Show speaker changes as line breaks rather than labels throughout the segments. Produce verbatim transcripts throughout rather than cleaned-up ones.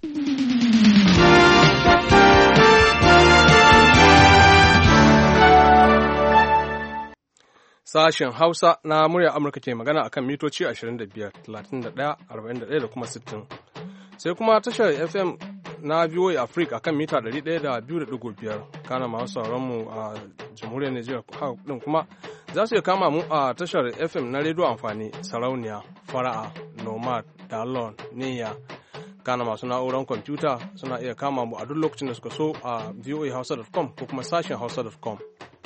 Sashen Hausa na murya Amurka ke magana akan mitoci ashirin da biyar, talatin da ɗaya, arba'in da ɗaya da kuma sittin. Sai kuma tashar F M na V O A Africa akan mita ɗari ɗaya da biyu da ɗigo biyar. Kana masu sauran mu a jamhuriyar Nijar din kuma za su iya kama mu a tashar F M na rediyo amfani Sarauniya, Fara'a, Nomad, Dalon, Niyya. Kana masu na'urar kwamfuta suna iya kama mu a duk lokacin da suka so a voa hausa dot com ko kuma sashen hausa dot com.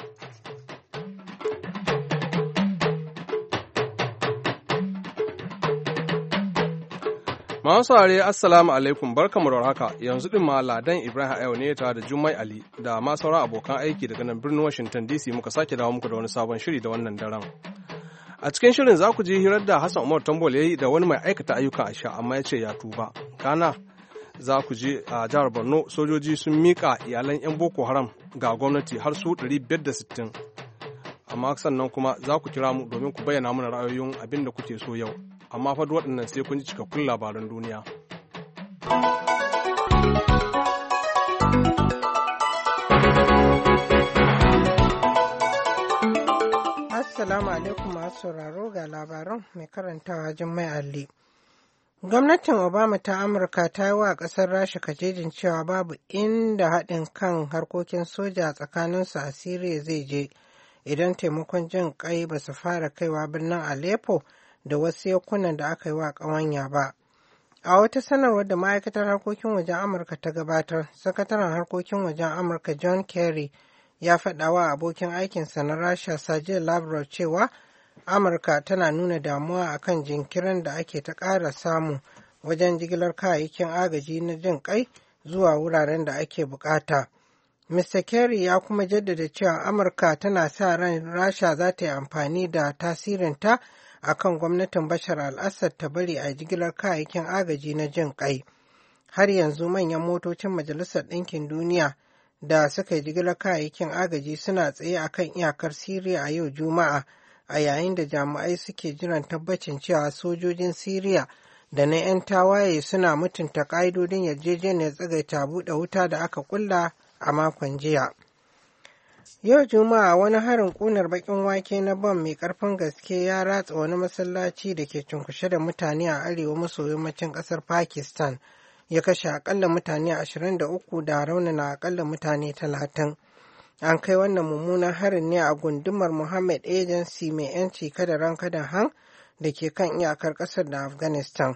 Masu saurare assalamu alaikum barkamu da haka yanzu din ma Ladan Ibrahim Ayo ne tare da Jummai Ali da ma sauran abokan aiki daga nan birnin Washington D C muka sake dawo muku da wani sabon shiri da wannan daren. A cikin shirin za ku ji hirar da Hassan Umar Tambol ya yi da wani mai aikata ayyukan asha amma ya ce ya tuba. Kana za ku ji a jihar Borno sojoji sun miƙa iyalan 'yan Boko Haram ga gwamnati har su ɗari biyar da sittin. Amma sannan kuma za ku kira mu domin ku bayyana mana ra'ayoyin abin da kuke so yau. Amma fa waɗannan sai kun ji cikakkun labaran duniya.
Assalamu alaikum masu sauraro ga labaran mai karantawa Jummai Ali. Gwamnatin Obama ta Amurka ta yi wa ƙasar Rasha kajejin cewa babu inda haɗin kan harkokin soja tsakaninsu a Siriya zai je idan taimakon jin ƙai ba su fara kaiwa birnin Aleppo da wasu yankunan da aka yi wa ƙawanya ba. A wata sanarwar da ma'aikatar harkokin wajen Amurka ta gabatar, sakataren harkokin wajen Amurka John Kerry ya faɗa wa abokin aikinsa na Rasha Sergei Lavrov cewa Amurka tana nuna damuwa akan jinkirin da ake ta ƙara samu wajen jigilar kayayyakin agaji na jin ƙai zuwa wuraren da ake bukata. Mister Kerry ya kuma jaddada cewa Amurka tana sa ran Rasha za ta yi amfani da tasirinta a kan gwamnatin Bashar al-Assad ta bari a jigilar kayayyakin agaji na jin ƙai. Har yanzu manyan motocin Majalisar Ɗinkin Duniya da suka yi jigilar kayayyakin agaji suna tsaye a kan iyakar Siriya a yau Juma'a a yayin da jami'ai suke jiran tabbacin cewa sojojin Siriya da na 'yan tawaye suna mutunta ƙa'idodin yarjejeniyar tsagaita buɗe wuta da aka kulla a makon jiya. Yau Juma'a wani harin ƙunar baƙin wake na bam mai ƙarfin gaske ya ratsa wani masallaci da ke cunkushe da mutane a arewa maso yammacin ƙasar Pakistan, ya kashe aƙalla mutane ashirin da uku da raunana aƙalla mutane talatin. An kai wannan mummunan harin ne a gundumar Muhammad Agency mai 'yanci kada ran kada han da ke kan iyakar ƙasar da Afghanistan.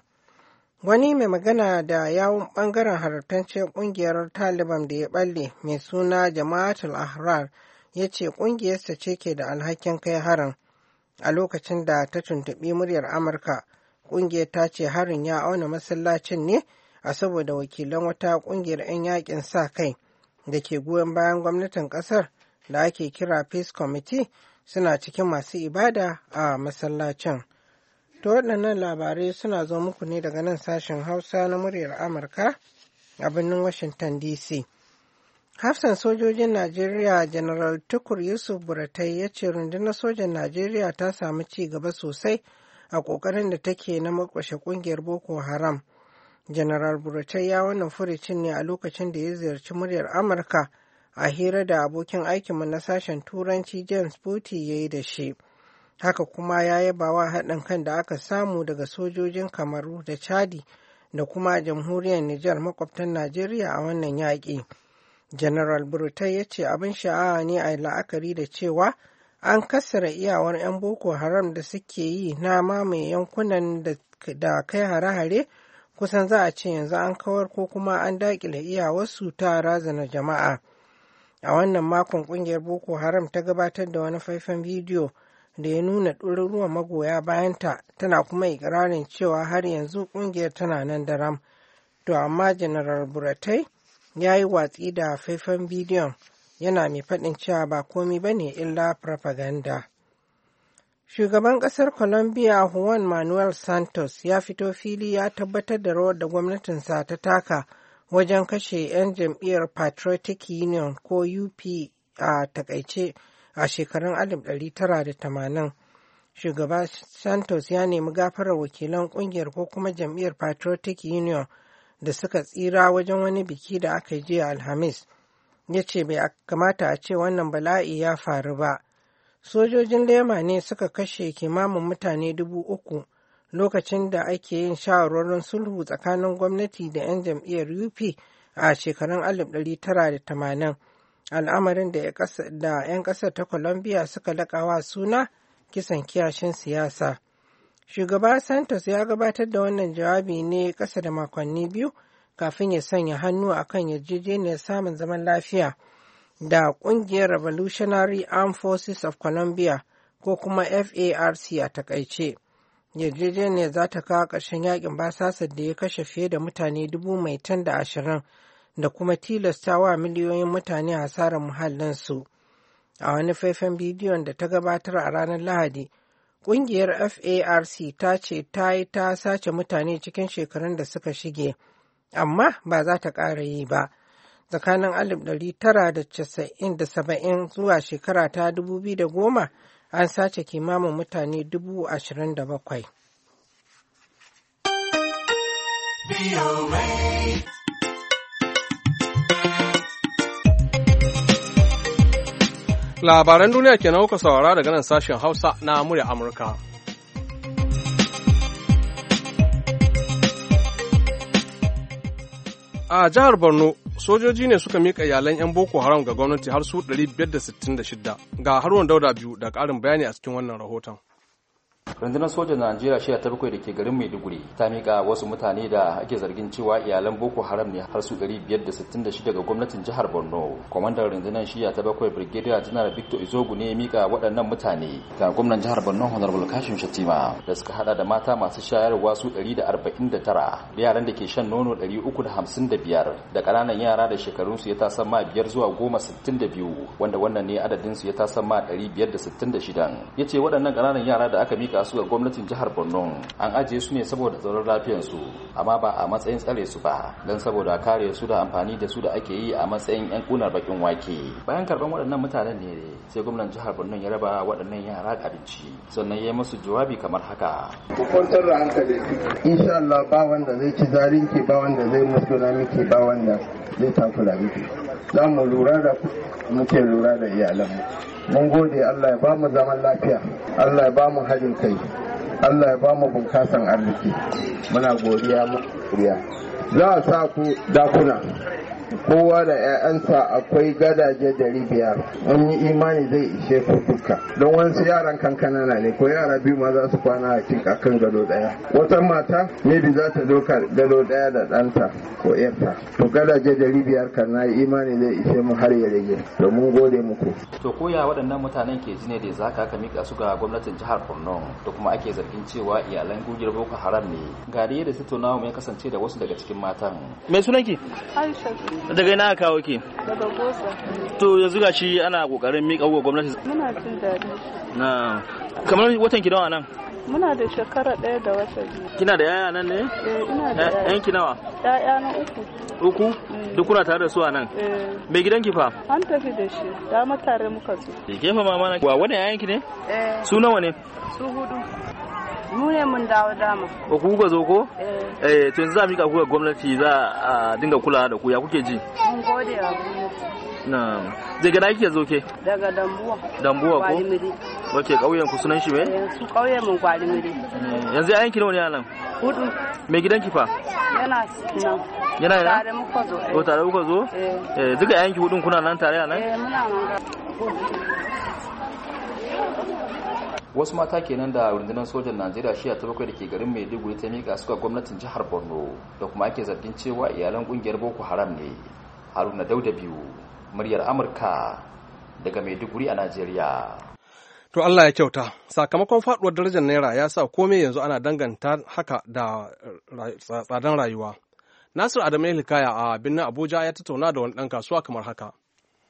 Wani mai magana da yawun ɓangaren halartanciyar ƙungiyar Taliban da ya ɓalle mai suna Jama'atul Ahrar ya ce ƙungiyarsa ce ke da alhakin kai harin. A lokacin da ta tuntuɓi muryar Amurka, ƙungiyar ta ce harin ya auna masallacin ne a saboda wakilan wata ƙungiyar 'yan yakin sa kai da ke goyon bayan gwamnatin ƙasar da ake kira Peace Committee suna cikin masu ibada a masallacin. To waɗannan labarai suna zo muku ne daga nan sashen Hausa na muryar Amurka a birnin Washington D C. Hafsan sojojin Najeriya General Tukur Yusuf Buratai ya ce rundunar sojan Najeriya ta samu ci gaba sosai a ƙoƙarin da take na makwashe ƙungiyar Boko Haram. General Buratai ya wannan furicin ne a lokacin da ya ziyarci muryar Amurka a hira da abokin aikinmu na sashen Turanci James Buti ya yi da shi. Haka kuma ya yaba wa haɗin kan da aka samu daga sojojin Kamaru da Chadi da kuma jamhuriyar Nijar makwabtan Najeriya a wannan yaƙi. General Buratai ya ce abin sha'awa ne a la'akari da cewa an kassara iyawar 'yan Boko Haram da suke yi na mamaye yankunan da kai hare-hare, kusan za a ce yanzu an kawar ko kuma an daƙile iyawarsu ta razana jama'a. A wannan makon ƙungiyar Boko Haram ta gabatar da wani faifan bidiyo da ya nuna ɗaruruwan magoya bayanta, tana kuma ikirarin cewa har yanzu ƙungiyar tana nan daram. To amma General Buratai ya yi watsi da faifan bidiyon, yana mai faɗin cewa ba komi ba ne illa propaganda. Shugaban ƙasar Colombia Juan Manuel Santos ya fito fili ya tabbatar da rawar da gwamnatinsa ta taka wajen kashe 'yan jam'iyyar Patriotic Union ko U P a takaice a shekarun alif ɗari tara da tamanin. Shugaba Santos ya nemi gafarar wakilan ƙungiyar ko kuma jam'iyyar Patriotic Union da suka tsira wajen wani biki da aka yi jiya Alhamis. Ya ce bai kamata a ce wannan bala'i ya faru ba. Sojojin lema ne suka kashe kimanin mutane dubu uku lokacin da ake yin shawarwarin sulhu tsakanin gwamnati da 'yan jam'iyyar U P a shekarun alif ɗari tara da tamanin, al'amarin da 'yan ƙasar ta Colombia suka laƙawa suna kisan kiyashin siyasa. Shugaba Santos ya gabatar da wannan jawabi ne ƙasa da makonni biyu kafin ya sanya hannu a kan yarjejeniyar samun zaman lafiya da ƙungiyar Revolutionary Armed Forces of Colombia ko kuma F A R C a takaice. Yarjejeniyar za ta kawo ƙarshen yakin basasar da ya kashe fiye da mutane dubu mai tan da ashirin da kuma tilastawa miliyoyin mutane hasarar muhallinsu. A wani faifan bidiyon da ta gabatar a ranar Lahadi, ƙungiyar F A R C ta ce ta yi ta sace mutane cikin shekarun da suka shige, amma ba za ta ƙara yi ba. Tsakanin alif ɗari tara da casa'in da saba'in zuwa shekara ta dubu biyu da goma an sace kimanin mutane dubu ashirin da bakwai.
Labaran duniya kenan kuka saurara daga nan sashen Hausa na murya Amurka. A jihar Borno, sojoji ne suka miƙa iyalan 'yan Boko Haram ga gwamnati har su ɗari biyar da sittin da shida. Ga Haruna Dauda biyu da ƙarin bayani a cikin wannan rahoton.
rundunar sojan najeriya shiya ta bakwai da ke garin maiduguri ta mika wasu mutane da ake zargin cewa iyalan boko haram ne har su ɗari biyar da sittin da shida ga gwamnatin jihar borno kwamandan rundunar shiya ta bakwai brigadier general victor izogu ne ya mika waɗannan mutane ga gwamnan jihar borno honorable kashim shatima da suka hada da mata masu shayarwa su ɗari da arba'in da tara da yaran da ke shan nono ɗari uku da hamsin da biyar da ƙananan yara da shekarunsu ya tasan ma biyar zuwa goma sittin da biyu wanda wannan ne adadinsu ya tasan ma ɗari biyar da sittin da shida ya ce waɗannan ƙananan yara da aka mika su ga gwamnatin jihar Borno an ajiye su ne saboda tsaron lafiyarsu amma ba a matsayin tsare su ba don saboda kare su da amfani da su da ake yi a matsayin yan kunar bakin wake bayan karban waɗannan mutanen ne sai gwamnan jihar Borno ya raba waɗannan yara abinci sannan ya yi musu jawabi kamar haka
ku kwantar da hankali insha Allah ba wanda zai ci zalunci ba wanda zai musguna miki ba wanda zai takura miki za mu lura da muke lura da iyalanmu mun gode Allah ya ba mu zaman lafiya Allah ya ba mu haɗin kai Allah ya ba mu bunkasan arziki muna godiya mu godiya za a sa ku dakuna kowa da 'ya'yansa akwai gadaje dari biyar mun yi imani zai ishe ku duka don wasu yaran kankana ne ko yara biyu ma za su kwana a cikin akan gado daya wata mata maybe za ta doka gado daya da ɗanta ko yarta to gadaje dari biyar kan na yi imani zai ishe mu har ya rage domin gode muku
to koya waɗannan mutanen ke ji ne da za ka mika su ga gwamnatin jihar Borno da kuma ake zargin cewa iyalan gugiyar Boko Haram ne ga da yadda tattaunawa mai kasance da wasu daga cikin matan
me sunanki
Aisha
daga ina aka kawo ki
daga Gosa
to yanzu gashi ana kokarin mika wa gwamnati
muna jin daɗi
na kamar watan ki nawa nan
muna da shekara ɗaya da wata biyu
kina da yaya nan ne
eh ina da yaya
yanki nawa
yaya na uku
uku duk kuna tare da su a nan
eh
mai gidanki fa
an tafi da shi da mu tare muka zo
ke fa mama na wa wani yayanki ne
eh
su nawa ne
su hudu mu ne mun dawo dama
ko ku ga zo ko
eh
eh to yanzu za mu mika ku ga gwamnati za a dinga kula da ku ya kuke ji
mun gode wa gwamnati
na daga na kike zo ke
daga Dambuwa
Dambuwa ko
Gwalimiri
wace kauyen ku sunan shi me
eh su kauyen mun Gwalimiri
yanzu yayanki nawa ne a nan
hudu
mai gidanki fa
yana nan
yana yana
tare muka zo
ko tare kuka zo
eh
eh duka yayanki hudun kuna nan tare a nan
eh muna nan
wasu mata kenan da rundunar sojan najeriya shiya ta bakwai da ke garin maiduguri ta mika suka gwamnatin jihar borno da kuma ake zargin cewa iyalan kungiyar boko haram ne haruna dauda biyu muryar amurka daga maiduguri a najeriya
To Allah ya kyauta, sakamakon faduwar darajar naira ya sa komai yanzu ana danganta haka da tsadan rayuwa. Nasir Adamu Hikaya a birnin Abuja ya tattauna da wani ɗan kasuwa kamar haka.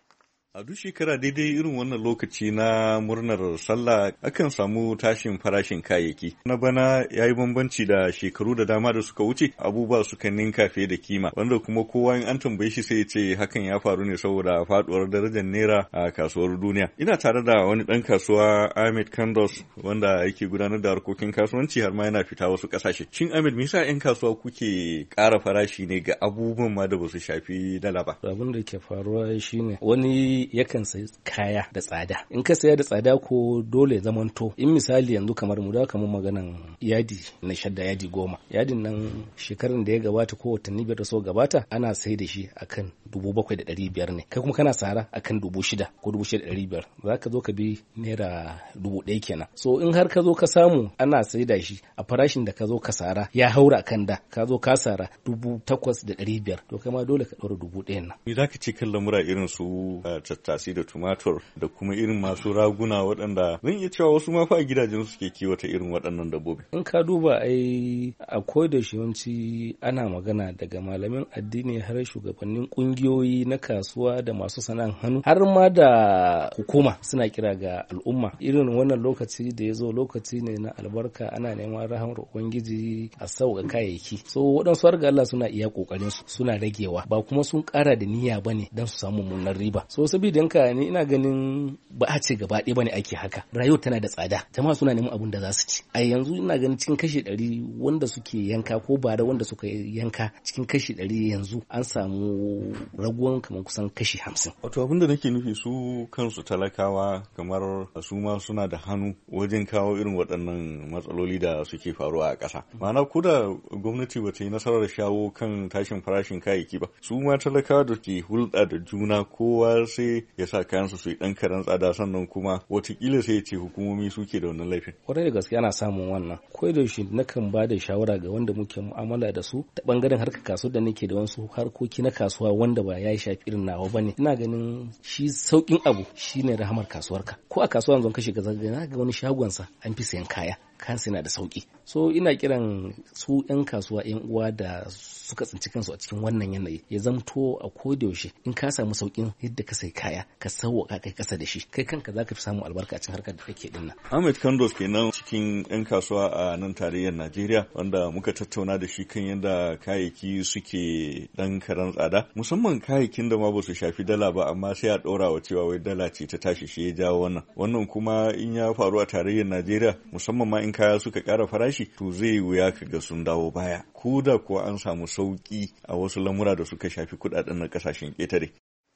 A duk shekara daidai irin wannan lokaci na murnar sallah akan samu tashin farashin kayayyaki. Na bana ya yi bambanci da shekaru da dama da suka wuce, abubuwa suka ninka fiye da kima, wanda kuma kowa in an tambaye shi sai ya ce hakan ya faru ne saboda faduwar darajar naira a kasuwar duniya. Ina tare da wani ɗan kasuwa Ahmed Kandos wanda yake gudanar da harkokin kasuwanci har ma yana fita wasu ƙasashe. Shin Ahmed, me yasa 'yan kasuwa kuke ƙara farashi ne ga abubuwan ma da ba su shafi dala ba?
Abin da ke faruwa shine wani yakan sayi kaya da tsada. In ka saya da tsada ko dole zamanto. In misali yanzu kamar mu da kamar maganan yadi na shadda yadi goma. Yadin nan shekarun da ya gabata ko watanni biyar da so gabata ana sai da shi akan dubu bakwai da ɗari biyar ne. Kai kuma kana sara akan dubu shida ko dubu shida da ɗari biyar. Za ka zo ka bi naira dubu ɗaya kenan. So in har ka zo ka samu ana sai da shi a farashin da ka zo ka sara ya haura akan da ka zo ka sara dubu takwas da ɗari biyar. To kai ma dole ka ɗora dubu ɗayan nan.
Me za ka ce kan lamura irin su tattasai da tumatur da kuma irin masu raguna waɗanda zan iya cewa wasu ma fa a gidajen suke kiwata irin waɗannan dabbobi.
In ka duba ai akwai da yawanci ana magana daga malamin addini har shugabannin kungiyoyi na kasuwa da masu sana'an hannu har ma da hukuma suna kira ga al'umma irin wannan lokaci da ya zo lokaci ne na albarka ana neman rahamar ubangiji a sauka kayayyaki so waɗansu har ga Allah suna iya kokarin su suna ragewa ba kuma sun ƙara da niyya bane dan su samu mummunar riba so saboda yanka ni ina ganin ba a ce gaba ɗaya bane ake haka rayuwa tana da tsada jama'a suna neman abin da za su ci a yanzu ina ganin cikin kashi ɗari wanda suke yanka ko bara wanda suka yanka cikin kashi ɗari yanzu an samu raguwan kamar kusan kashi hamsin.
Wato abin da nake nufi su kansu talakawa kamar su ma suna da hannu wajen kawo irin waɗannan matsaloli da suke faruwa a ƙasa. Ma'ana ko da gwamnati ba ta yi nasarar shawo kan tashin farashin kayayyaki ba su ma talakawa da ke hulɗa da juna kowa sai ya sa kayansu su yi ɗan karen tsada sannan kuma watakila sai ya ce hukumomi suke da wannan laifin.
Kwarai da gaske ana samun wannan. Ko da shi nakan ba da shawara ga wanda muke mu'amala da su ta bangaren harkar kasuwa da nake da wasu harkoki na kasuwa wanda ba ya shafi irin nawa bane. Ina ganin shi saukin abu shine rahamar kasuwarka. Ko a kasuwa yanzu ka shiga zaga ga wani shagonsa an fi sayan kaya. Kansu yana da sauki. So ina kiran su 'yan kasuwa 'yan uwa da suka tsinci kansu a cikin wannan yanayi ya zamto a kodayaushe in ka samu saukin yadda ka sai kaya ka sauwaka kai kasa da shi kai kanka zaka fi samun albarka a cikin harkar da kake dinnan.
Ahmed Kandos kenan cikin 'yan kasuwa a nan tarayyar Najeriya wanda muka tattauna da shi kan yadda kayayyaki suke dan karan tsada musamman kayayyakin da ma ba su shafi dala ba amma sai a ɗora wa cewa wai dala ce ta tashi shi ya jawo wannan wannan kuma in ya faru a tarayyar Najeriya musamman ma in kaya suka ƙara farashi to zai wuya ka ga sun dawo baya ko da kuwa an samu sauƙi a wasu lamura da suka shafi kuɗaɗen na ƙasashen ƙetare.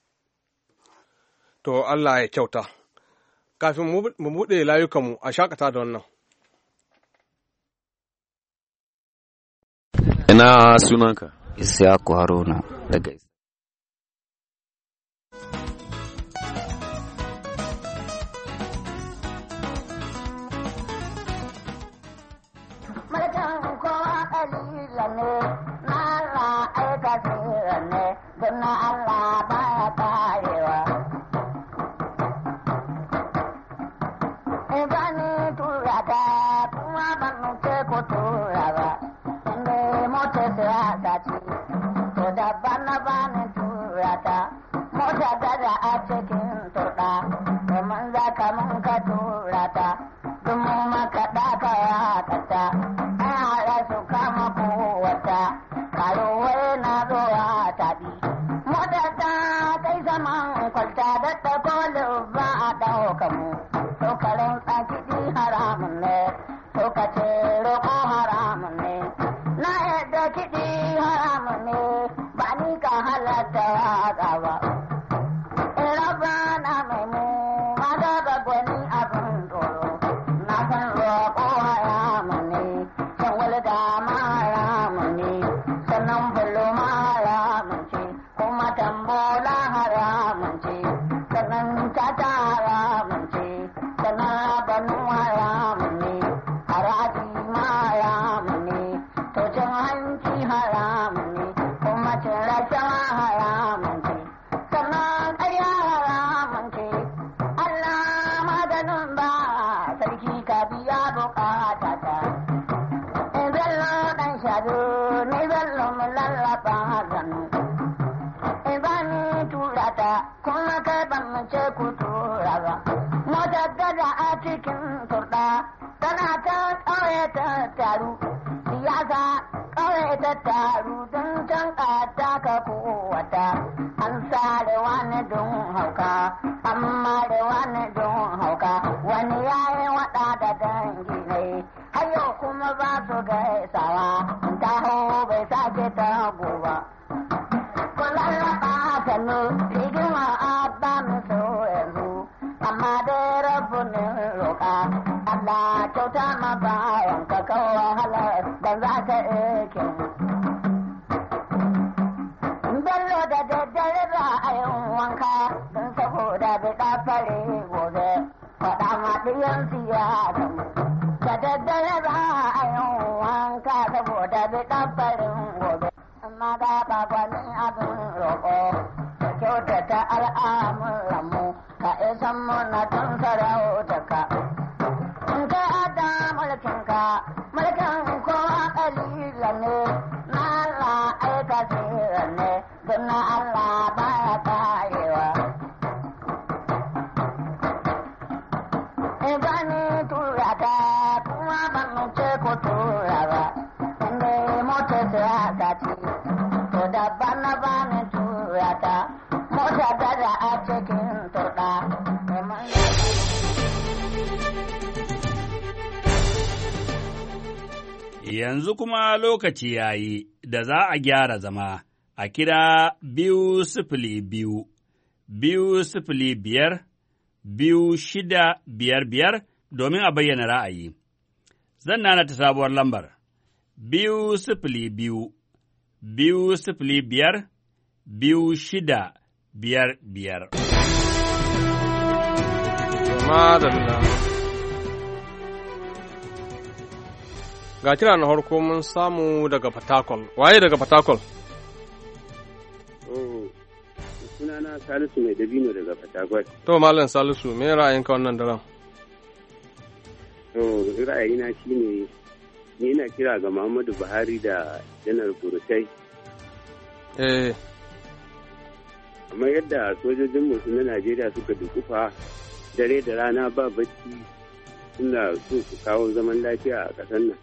To Allah ya kyauta. Kafin mu buɗe layukanmu a shakata da wannan.
Ina sunanka? Isiyaku Haruna daga
taru don can ƙata ka kowata, an sare wani don hauka, an mare wani don hauka, wani yayi waɗa da dangi ne, hayo kuma ba su gaisawa, taho bai sake tago ba. Kullum ba sannu, rigima a ba mu so yanzu, amma dai rabu ne roƙa, Allah kyauta ma bayan ka kawo wahala da za ka eke. Bello da daddare ba a yin wanka don saboda bai ɗafare gobe, faɗa ma ɗiyan siyasa. Da daddare ba a yin wanka saboda bai ɗafarin gobe, amma ga babani abin roƙo, da kyautata al'amuranmu, ka isan muna tun sarauta ka. In ka ada mulkinka, mulkin kowa ƙalila ne, na Allah aika sirra ne, don na Allah baya karewa. Ibani tura ta, kuma ban ce ko tura ba, inda mota siyasa ce, to daban na bani tura ta, mota da a cikin turɗa.
Yanzu kuma lokaci ya yi da za a gyara zama a kira biyu sifili biyu, biyu sifili biyar, biyu shida biyar biyar domin a bayyana ra'ayi. Zan nana ta sabuwar lambar, biyu sifili biyu, biyu sifili biyar, biyu shida biyar biyar.
Madalla. Ga kira na harko mun samu daga Fatakol. Waye daga Fatakol?
Oh, sunana Salisu mai dabino daga Fatakol.
To, Malam Salisu, me ra'ayinka wannan daren?
To, ra'ayina shine ni ina kira ga Muhammadu Buhari da Janar Burutai.
Eh.
Amma yadda sojojinmu na Najeriya suka dukufa dare da rana ba bacci suna so su kawo zaman lafiya a ƙasar nan.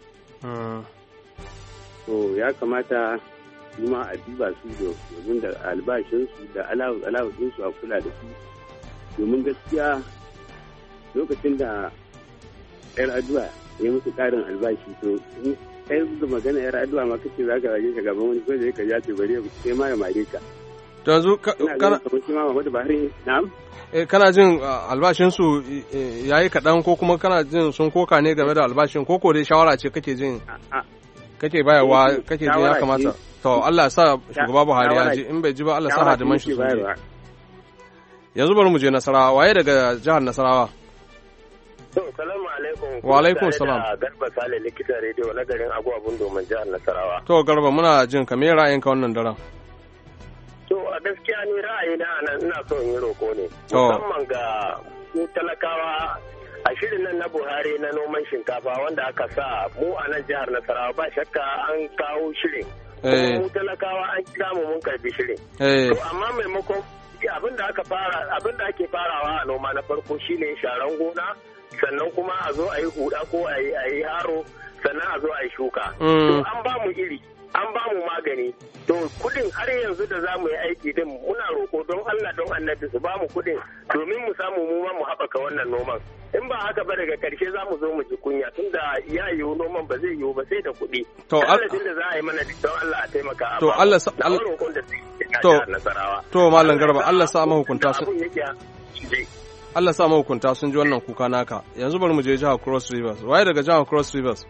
To ya kamata kuma a duba su domin da albashinsu da alawudinsu a kula da su, domin gaskiya lokacin da yar aduwa ya musu ƙarin albashi to kai da magana yar aduwa ma kace za ka rage ka gaban wani ko da ka jace bare sai ma ya mare ka.
To yanzu kana
Muhammadu Buhari na'am
eh kana jin albashin su yayi kadan ko kuma kana jin sun koka ne game da albashin ko ko dai shawara ce kake jin kake bayarwa kake jin ya kamata to Allah ya sa shugaba Buhari ya ji in bai ji ba Allah ya sa hadiman shi su ji. Yanzu bari mu je Nasarawa, waye daga jihar Nasarawa?
To salamu alaikum.
Wa alaikum salam.
Garba Sale likitan rediyo na garin Agwabun domin jihar Nasarawa.
To Garba muna jin ka me ra'ayinka wannan daren?
To a gaskiya ni ra'ayina nan ina so in yi roko ne. Musamman ga talakawa a shirin nan na Buhari na noman shinkafa wanda aka sa mu a nan jihar Nasarawa ba shakka an kawo shirin. Mu talakawa an kira mu mun karbi shirin. To amma maimakon abin da aka fara abin da ake farawa a noma na farko shine sharan gona, sannan kuma a zo a yi huda ko a yi haro, sannan a zo a yi shuka. To an ba mu iri, an ba mu magani, to kudin har yanzu da za mu yi aiki din muna roko don Allah don annabi su ba mu kudin domin mu samu mu ma mu haɓaka wannan noman. In ba haka ba daga karshe za mu zo mu ji kunya tunda ya yiwu noman ba zai yiwu ba sai da kuɗi. To Allah da za a yi mana don Allah a taimaka.
To Allah sa To to Malam Garba Allah sa mahukunta sun Allah sa mahukunta sun ji wannan kuka naka. Yanzu bari mu je jihar Cross Rivers. Waye daga jihar Cross Rivers?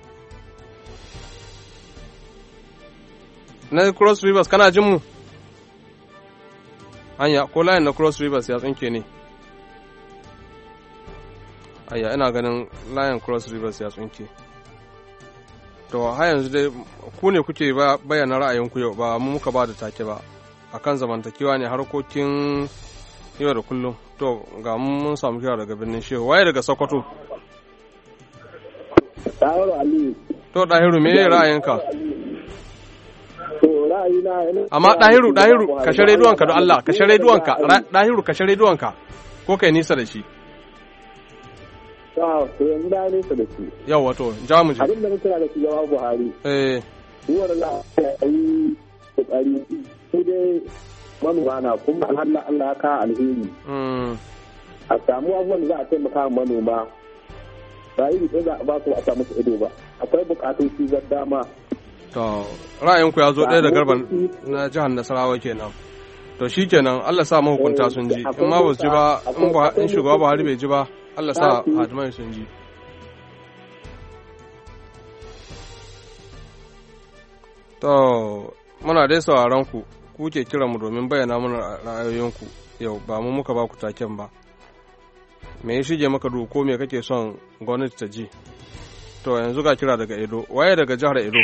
Na Cross Rivers kana jin mu? Anya ko layin na Cross Rivers ya tsinke ne? Aya ina ganin layin Cross Rivers ya tsinke. To har yanzu dai ku ne kuke bayyana ra'ayinku yau ba mu muka ba da take ba. Akan zamantakewa ne harkokin yau da kullum. To ga mun samu kira daga birnin Shehu. Waye daga Sokoto?
Dahiru Ali.
To Dahiru me ra'ayinka?
To ra'ayina
amma Dahiru Dahiru ka share duwanka don Allah, ka share duwanka. Dahiru ka share duwanka. Ko kai nisa da shi?
To yanzu da nisa da shi.
Yawa to ja mu je.
Abin da muke da shugaba Buhari.
Eh.
Uwar za a yi kokari sai dai manoma na kuma Allah Allah ya ka alheri. A samu abubuwan za a taimaka manoma. Ba yi da za a ba su a samu su ido ba. Akwai bukatun su ga dama.
To ra'ayinku ya zo ɗaya da garban na jihar Nasarawa kenan. To shi kenan Allah sa mahukunta sun ji. In ma ba su ji ba in shugaba Buhari bai ji ba Allah sa hadimai sun ji. To muna dai sauraron ku ku ke kiran mu domin bayyana mana ra'ayoyinku yau ba mu muka ba ku taken ba. Me ya shige maka duhu ko me kake son gwamnati ta ji? To yanzu ga kira daga Edo. Waye daga jihar Edo?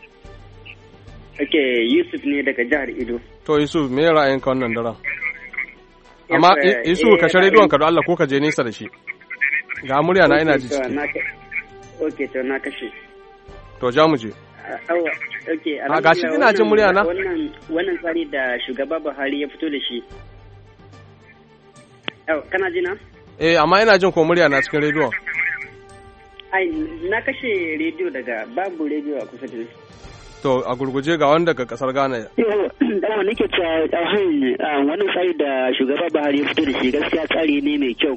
Ake Yusuf ne daga jihar Edo.
To Yusuf me ra'ayinka wannan daren? Amma Yusuf ka share rediyon ka don Allah ko ka je nesa da shi. Ga murya na ina ji ciki.
Okay to na kashe.
To ja mu je.
Okay,
a gashi ina jin murya na.
Wannan wannan tsari da shugaba Buhari ya fito da shi. Oh, kana ji na?
Eh, amma ina jin ko murya na cikin rediyon.
Ai, na kashe rediyo daga babu rediyo a kusa da ni.
To, a gurguje ga wanda daga kasar Ghana.
Yawa nake cewa wannan tsari da shugaba Buhari ya fito da shi gaskiya tsari ne mai kyau.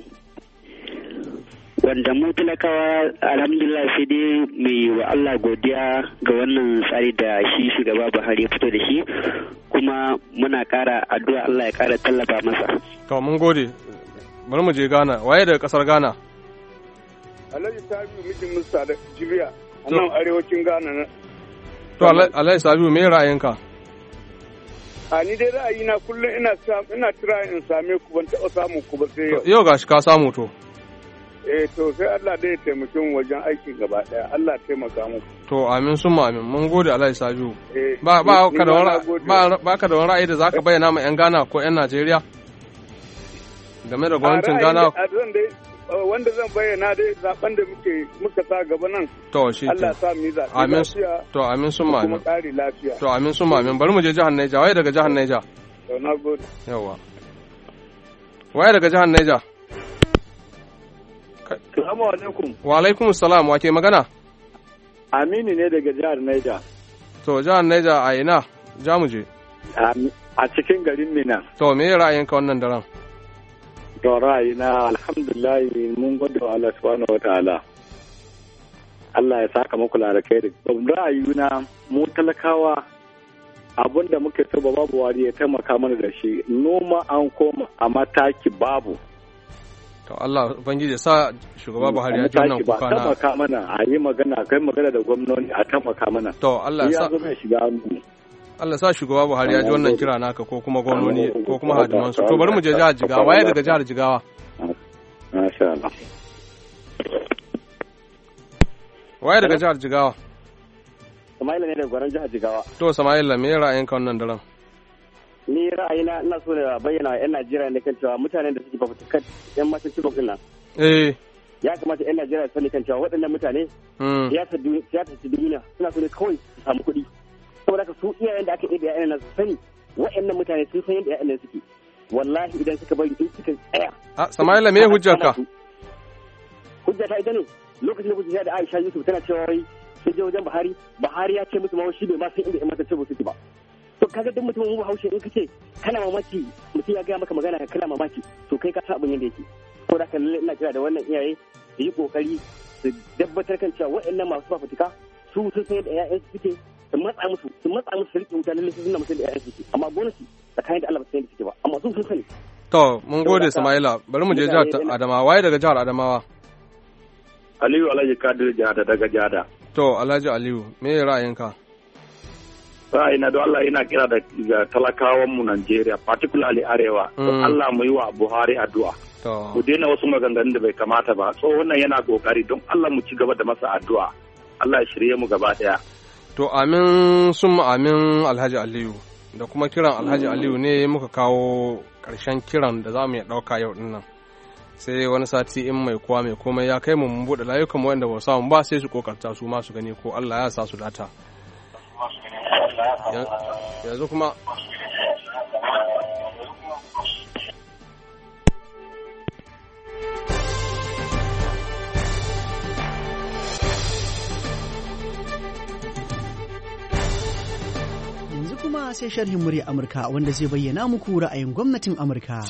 Wanda mu talakawa alhamdulillah sai dai mai wa Allah godiya ga wannan tsari da shi shugaba Buhari ya fito da shi kuma muna kara addu'a Allah ya kara tallafa masa.
To mun gode. Bari mu je Ghana. Waye daga kasar Ghana?
Alhaji Sabiu mijin Musa da Jibiya a nan arewacin Ghana na.
To Alhaji Sabiu me ra'ayinka?
A ni dai ra'ayina kullum ina ina tira in same ku ban taɓa samun ku ba sai yau.
Yau gashi ka samu to.
Eh to sai Allah dai ya taimake mu wajen aiki gaba daya. Allah taimaka mu.
To amin summa amin. Mun gode Alhaji Sabiu. Ba ba ka da wani ba ba ka da wani ra'ayi da zaka bayyana ma yan Ghana ko yan Najeriya? Game da gwamnatin Ghana.
Wanda zan bayyana dai zaben da muke muka sa gaba nan.
To shi
Allah sa mu zaɓi
amin.
lafiya.
To amin summa amin.
Kuma ƙari lafiya.
To amin summa amin. Bari mu je jihar Niger. Waye daga jihar Niger?
To na gode.
Yawa. Waye daga jihar Niger?
Assalamu alaikum.
Wa alaikum salam. Wa ke magana?
Aminu ne daga jihar Niger.
To jihar Niger a ina? Ja mu je.
A cikin garin Mina.
To me ra'ayinka wannan daren?
To ra'ayina alhamdulillah mun gode wa Allah subhanahu wataala. Allah ya saka muku da alkhairi. Ra'ayina mu talakawa abinda muke so babu wari ya taimaka mana da shi. Noma an koma a mataki babu.
To Allah Ubangiji ya sa shugaba Buhari ya ji wannan kuka na.
Taimaka mana a yi magana kai magana da gwamnati a taimaka mana.
To Allah ya sa. Allah sa shugaba Buhari ya ji wannan kira naka ko kuma gwamnati ko kuma hadiman su. To bari mu je jihar Jigawa. Waye daga jihar Jigawa?
Masha Allah.
Waye daga jihar Jigawa?
Sama'ila ne daga gwaran jihar Jigawa.
To Sama'ila me ra'ayinka wannan daren?
Ni ra'ayina ina so da bayyana wa 'yan Najeriya ne kan cewa mutanen da suke fafutukar 'yan matan Chibok din nan.
Eh.
Ya kamata 'yan Najeriya su sani kan cewa waɗannan mutane siyasar duniya suna so ne kawai su samu kuɗi. Saboda haka su iyayen da aka ɗaya da 'ya'yan nan su sani waɗannan mutane sun san yadda 'ya'yan nan suke. Wallahi idan suka bari in suka tsaya.
Ah Sama'ila me hujjarka?
Hujja ta ita ne lokacin da kuke da Aisha Yusuf tana cewa wai sun je wajen Buhari, Buhari ya ce musu ma shi bai ma san inda 'yan matan Chibok suke ba. To kaga duk mutumin mu Bahaushe in kace kana mamaki mutum ya gaya maka magana ka kana mamaki to kai ka san abin yadda yake. Ko da kan ina kira da wannan iyaye su yi kokari su tabbatar kan cewa waɗannan masu fafutuka su sun san yadda ƴaƴan su suke su matsa musu su matsa musu su rike wuta lalle sun mutum da ƴaƴan su suke amma gwamnati tsakanin da Allah ba san yadda suke ba amma su sun sani.
To mun gode Sama'ila bari mu je jihar Adamawa. Waye daga jihar Adamawa?
Aliyu Alhaji Kadir Jada daga Jada.
To Alhaji Aliyu me ra'ayinka?
Ra'ayina don Allah ina kira da talakawan mu Najeriya particularly arewa don Allah mu yi wa Buhari addu'a. Mu daina wasu maganganun da bai kamata ba. Tsohon nan yana kokari don Allah mu ci gaba da masa addu'a. Allah ya shirye mu gaba daya.
To amin summa amin Alhaji Aliyu da kuma kiran Alhaji Aliyu ne muka kawo karshen kiran da za mu iya ɗauka yau din nan. Sai wani sati in mai kowa mai komai ya kai mu mun buɗe layukan mu wanda ba samu ba sai su kokarta su ma su gani ko Allah ya sa su data. Yanzu kuma
sai sharhin murya Amurka wanda zai bayyana muku ra'ayin gwamnatin Amurka.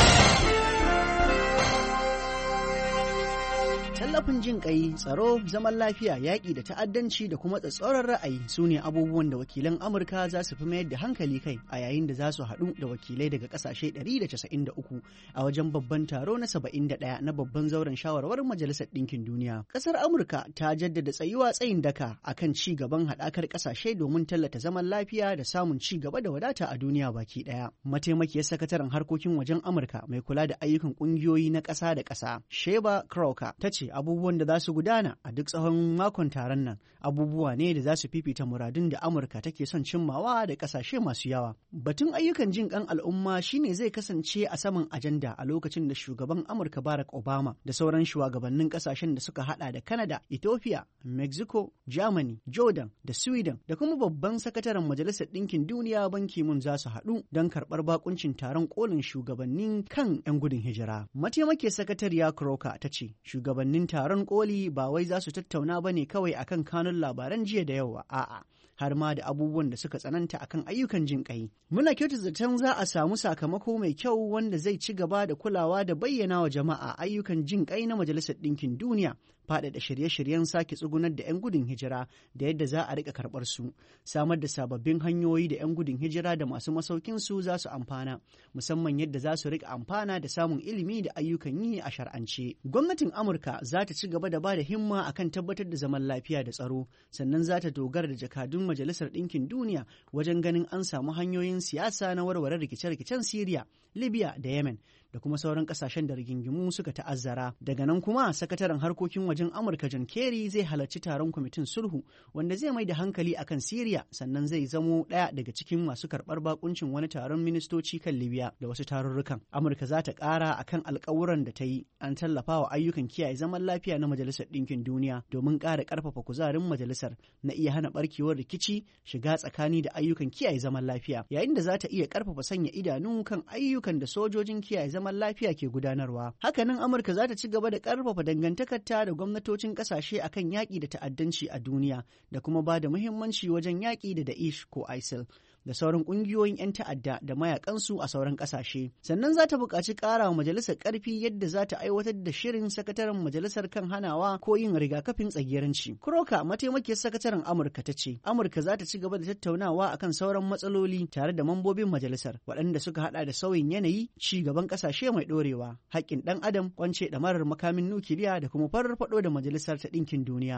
Tallafin jin ƙai, tsaro, zaman lafiya, yaƙi da ta'addanci da kuma tsatsauran ra'ayi su ne abubuwan da wakilan Amurka za su fi mayar da hankali kai a yayin da za su haɗu da wakilai daga ƙasashe ɗari da casa'in da uku a wajen babban taro na saba'in da ɗaya na babban zauren shawarwarin Majalisar Ɗinkin Duniya. Ƙasar Amurka ta jaddada tsayuwa tsayin daka akan ci gaban haɗakar ƙasashe domin tallata zaman lafiya da samun ci gaba da wadata a duniya baki ɗaya. Mataimakiyar sakataren harkokin wajen Amurka mai kula da ayyukan ƙungiyoyi na ƙasa da ƙasa, Sheba Crocker, ta ce abubuwan da za su gudana a duk tsawon makon taron nan abubuwa ne da za su fifita muradun da Amurka take son cimmawa da kasashe masu yawa. Batun ayyukan jin kan al'umma shine zai kasance a saman ajanda a lokacin da shugaban Amurka Barack Obama da sauran shugabannin kasashen da suka hada da Canada, Ethiopia, Mexico, Germany, Jordan da Sweden da kuma babban sakataren Majalisar Ɗinkin Duniya Ban Ki-moon za su haɗu don karɓar bakuncin taron kolin shugabannin kan 'yan gudun hijira. Mataimakiyar sakatariya Crocker ta ce shugabannin taron koli ba wai za su tattauna ba ne kawai akan kanun labaran jiya da yawa, a'a har ma da abubuwan da suka tsananta akan ayyukan jin ƙai. Muna kyautata zaton za a samu sakamako mai kyau wanda zai ci gaba da kulawa da bayyana wa jama'a ayyukan jin ƙai na Majalisar Ɗinkin Duniya, faɗaɗa shirye-shiryen sake tsugunar da 'yan gudun hijira da yadda za a riƙa karɓar su, samar da sababbin hanyoyi da 'yan gudun hijira da masu masaukin su za su amfana, musamman yadda za su riƙa amfana da samun ilimi da ayyukan yi a shar'ance. Gwamnatin Amurka za ta ci gaba da ba da himma akan tabbatar da zaman lafiya da tsaro, sannan za ta dogara da jakadun Majalisar Ɗinkin Duniya wajen ganin an samu hanyoyin siyasa na warware rikice-rikicen Siriya, Libya da Yemen da kuma sauran kasashen da rigingimu suka ta'azzara. Daga nan kuma sakataren harkokin wajen Amurka John Kerry zai halarci taron kwamitin sulhu wanda zai mai da hankali akan Siriya, sannan zai zamo ɗaya daga cikin masu karɓar bakuncin wani taron ministoci kan Libya da wasu tarurrukan. Amurka za ta ƙara akan alƙawuran da ta yi an tallafa wa ayyukan kiyaye zaman lafiya na Majalisar Ɗinkin Duniya domin ƙara ƙarfafa kuzarin majalisar na iya hana ɓarkewar rikici, shiga tsakani da ayyukan kiyaye zaman lafiya, yayin da za ta iya ƙarfafa sanya idanu kan ayyukan da sojojin kiyaye zaman lafiya ke gudanarwa. Hakanan Amurka za ta ci gaba da ƙarfafa dangantakarta da gwamnatocin ƙasashe akan yaƙi da ta'addanci a duniya da kuma ba da muhimmanci wajen yaƙi da Daesh ko ISIL da sauran ƙungiyoyin 'yan ta'adda da mayakansu a sauran ƙasashe. Sannan za ta buƙaci ƙara wa majalisar ƙarfi yadda za ta aiwatar da shirin sakataren majalisar kan hanawa ko yin rigakafin tsagiranci. Crocker, mataimakiyar sakataren Amurka, ta ce Amurka za ta ci gaba da tattaunawa akan sauran matsaloli tare da mambobin majalisar waɗanda suka haɗa da sauyin yanayi, ci gaban ƙasashe mai ɗorewa, haƙƙin ɗan adam, kwance ɗamarar makamin nukiliya da kuma farfaɗo da majalisar ta ɗinkin duniya.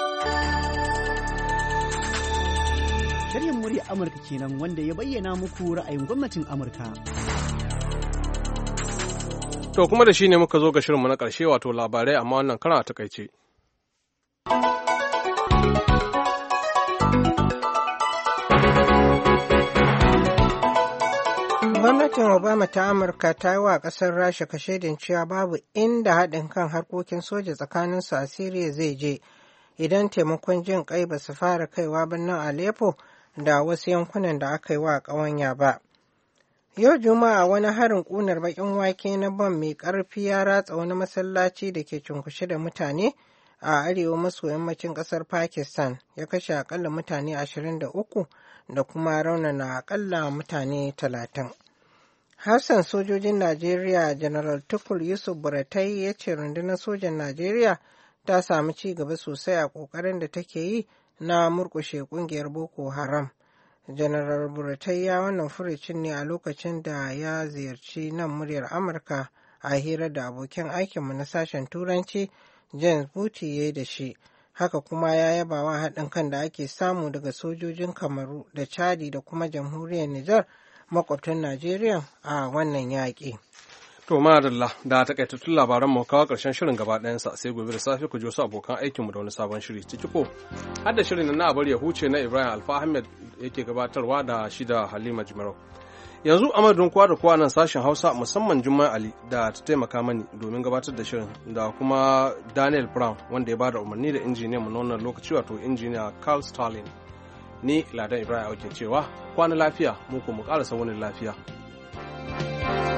Shirin murya Amurka kenan wanda ya bayyana muku ra'ayin gwamnatin Amurka.
To kuma da shi ne muka zo ga shirinmu na ƙarshe wato labarai amma wannan karan a takaice.
Gwamnatin Obama ta Amurka ta yi wa ƙasar Rasha kashedin cewa babu inda haɗin kan harkokin soja tsakaninsu a Siriya zai je idan taimakon jin ƙai ba su fara kaiwa birnin Aleppo da wasu yankunan da aka yi wa ƙawanya ba. Yau Juma'a wani harin ƙunar baƙin wake na bom mai ƙarfi ya ratsa wani masallaci da ke cunkushe da mutane a arewa maso yammacin ƙasar Pakistan, ya kashe aƙalla mutane ashirin da uku da kuma raunana aƙalla mutane talatin. Hafsan sojojin Najeriya General Tukur Yusuf Buratai ya ce rundunar sojan Najeriya ta samu ci gaba sosai a ƙoƙarin da take yi na murƙushe ƙungiyar Boko Haram. General Buratai ya wannan furucin ne a lokacin da ya ziyarci nan muryar Amurka a hira da abokin aikinmu na sashen Turanci James Buti ya yi da shi. Haka kuma ya yaba wa haɗin kan da ake samu daga sojojin Kamaru da Chadi da kuma jamhuriyar Nijar makwabtan Najeriya a wannan yaƙi.
To madalla da takaitattun labaran mu kawo ƙarshen shirin gaba ɗayansa sai gobe da safe ku ji wasu abokan aikinmu da wani sabon shiri ciki ko har da shirin na abar ya huce na Ibrahim Alfa Ahmed yake gabatarwa da shi da Halima Jimarau. Yanzu a madadin kowa da kowa nan sashen Hausa musamman Jummai Ali da ta taimaka mani domin gabatar da shirin da kuma Daniel Brown wanda ya bada umarni da injiniyan mu na wannan lokaci wato injiniya Carl Stalin. Ni Ladan Ibrahim Auke cewa kwana lafiya mu ko mu ƙarasa wani lafiya.